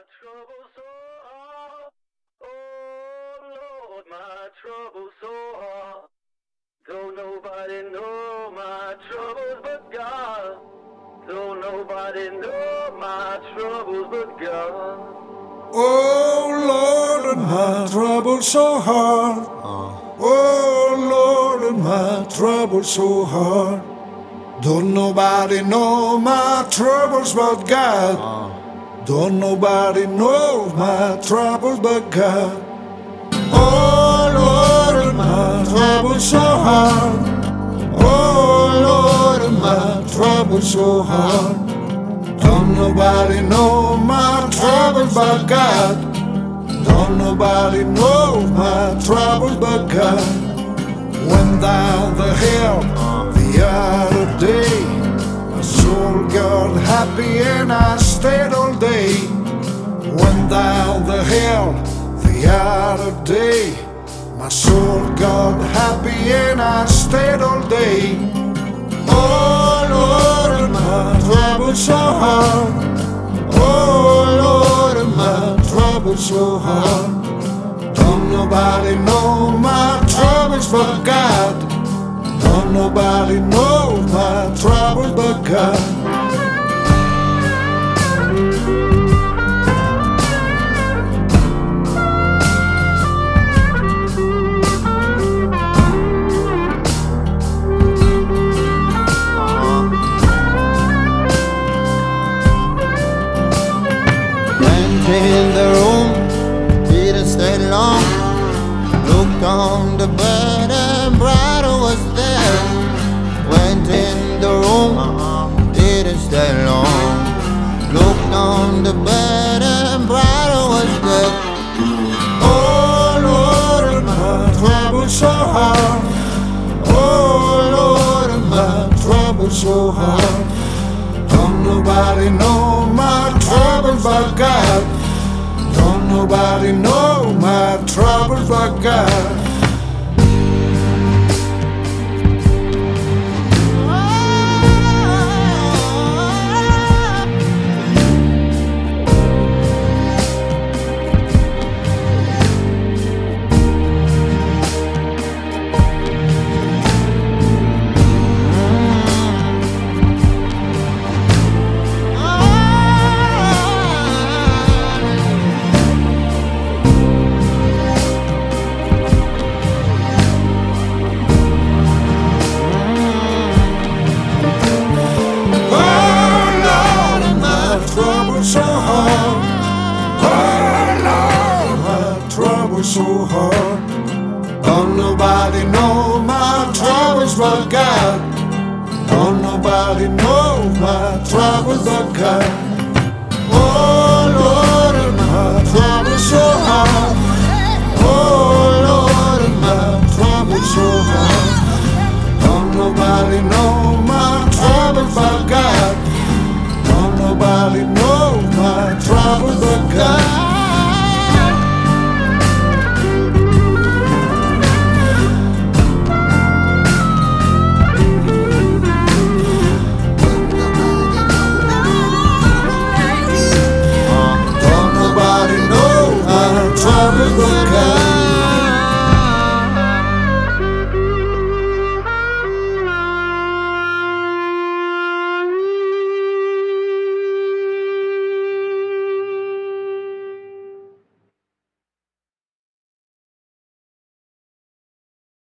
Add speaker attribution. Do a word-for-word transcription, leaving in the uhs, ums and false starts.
Speaker 1: trouble so hard. Oh Lord, my trouble so hard. Don't nobody know my troubles but God. Don't nobody know my troubles but God.
Speaker 2: Oh Lord, my trouble so hard. Oh Lord, my trouble so hard. Don't nobody know my troubles but God. Don't nobody know my troubles but God. Oh Lord, my trouble so hard. Oh Lord, my trouble so hard. Don't nobody know my troubles but God. Don't nobody know my troubles but God. Went down the hill the other day. My soul got happy and I stayed all day. Went down the hill the other day. My soul got happy and I stayed all day. Oh Lord, my trouble so hard. Oh Lord, my trouble so hard. Don't nobody know my troubles but God. Don't nobody know my troubles but God.
Speaker 3: In the room, Peter stayed long. Looked on the bed and brother was there. Went in the room, didn't stay long. Looked on the bed and brother was there.
Speaker 2: Oh Lord, my trouble so hard. Oh Lord, my trouble so hard. Don't nobody know my troubles but God. Don't nobody know my troubles but God. So hard, oh Lord, my troubles so hard. Don't nobody know my troubles but God. Don't nobody know my troubles but God. Oh Lord, my troubles so hard. Oh Lord, my troubles so hard. Don't nobody know my troubles but God. Don't nobody know my troubles but God.